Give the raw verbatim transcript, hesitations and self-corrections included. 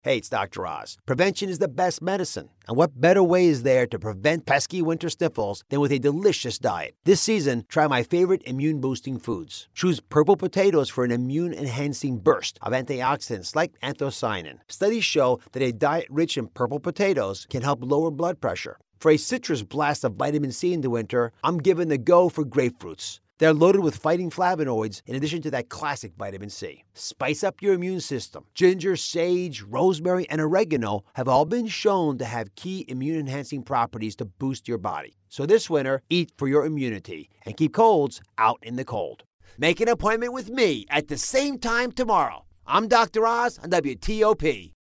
Hey, it's Doctor Oz. Prevention is the best medicine. And what better way is there to prevent pesky winter sniffles than with a delicious diet? This season, try my favorite immune-boosting foods. Choose purple potatoes for an immune-enhancing burst of antioxidants like anthocyanin. Studies show that a diet rich in purple potatoes can help lower blood pressure. For a citrus blast of vitamin C in the winter, I'm giving the go for grapefruits. They're loaded with fighting flavonoids in addition to that classic vitamin C. Spice up your immune system. Ginger, sage, rosemary, and oregano have all been shown to have key immune-enhancing properties to boost your body. So this winter, eat for your immunity and keep colds out in the cold. Make an appointment with me at the same time tomorrow. I'm Doctor Oz on W T O P.